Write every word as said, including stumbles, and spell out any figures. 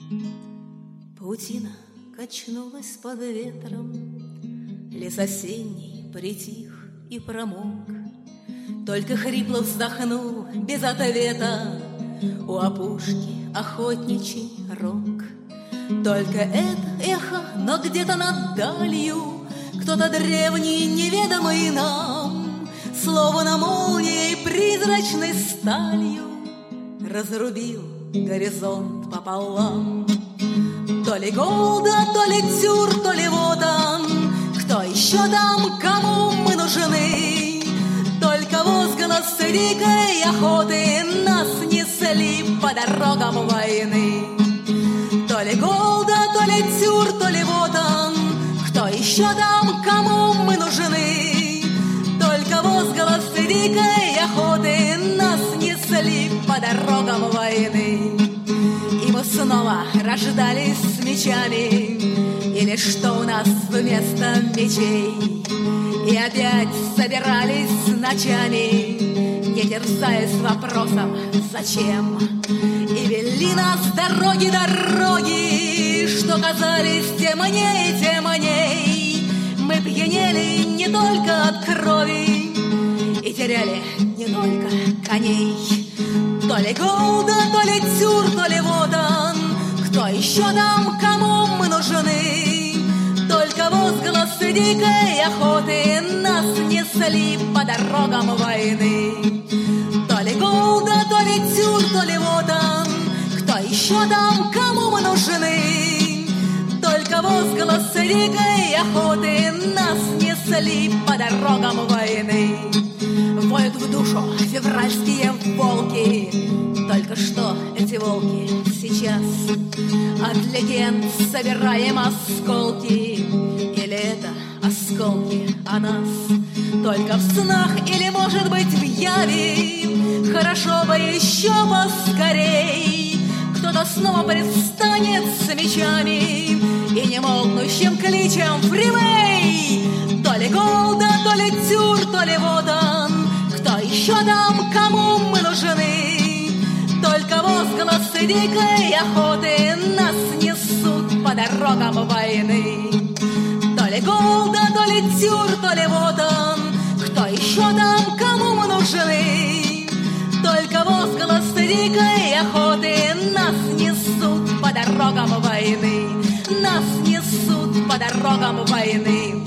Паутина качнулась под ветром, лес осенний притих и промок. Только хрипло вздохнул без ответа у опушки охотничий рог. Только это эхо, но где-то над далью кто-то древний, неведомый нам, словно молнией призрачной сталью разрубил горизонт пополам. То ли Голда, то ли Тюр, то ли вот он, кто еще там, кому мы нужны? Только возглас дикой охоты нас несли по дорогам войны. То ли Голда, то ли Тюр, то ли вот он, кто еще там, кому мы нужны? Только возглас дикой охоты нас несли по дорогам войны. И мы снова рождались с мечами, или что у нас вместо мечей? И опять собирались ночами, не терзаясь вопросом «Зачем?» И вели нас дороги, дороги, что казались темней, темней. Мы пьянели не только от крови и теряли не только коней. То ли Голда, то ли Тюр, то ли вот он, кто еще там, кому мы нужны? Только возгласы дикой охоты нас несли по дорогам войны. То ли Голда, то ли Тюр, то ли вот он, кто еще там, кому мы нужны? Только возгласы дикой охоты нас несли по дорогам войны. Воют в душу февральские волки, только что эти волки сейчас от легенд собираем осколки. Или это осколки о нас? Только в снах или, может быть, в яве? Хорошо бы еще поскорей кто-то снова предстанет с мечами и немолкнущим кличем «Фривей!» То ли Голда, то ли Тюр, то ли вот он, кто еще там, кому мы нужны? Только возгласы дикой охоты нас несут по дорогам войны. То ли Голда, то ли Тюр, то ли вот он, кто еще там, кому мы нужны? Только возгласы дикой охоты нас несут по дорогам войны. Нас несут по дорогам войны.